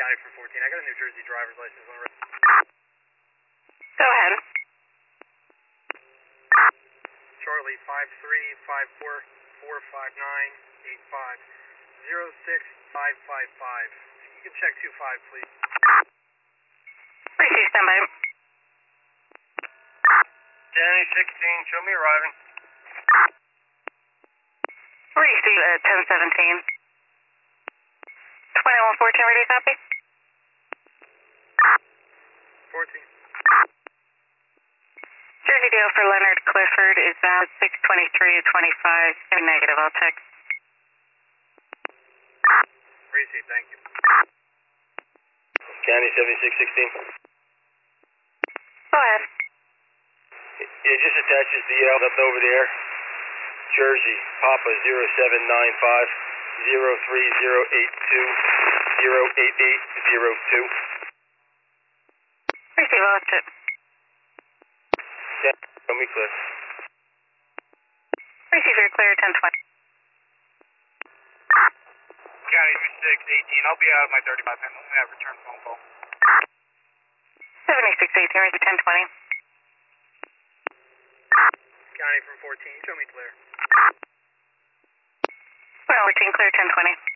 County from 14. I got a New Jersey driver's license on. Go ahead. Charlie 535445985 06555. You can check 25, please. Receive standby. County 16, show me arriving. Receive at 1017. 2114, ready to copy? 14. Jersey Dale for Leonard Clifford is out 623-25. Negative, I'll check. Receive, thank you. County 7616. Go ahead. It just attaches the up over there. Jersey, Papa 0795 03082 08802. Receive, I'll check. Yeah, show me clear. Receive, you're clear, 1020. County 3618, I'll be out of my 35 minutes. I have return phone call. 7618, receive 1020. County from 14, show me clear. Well, 14, clear, 1020.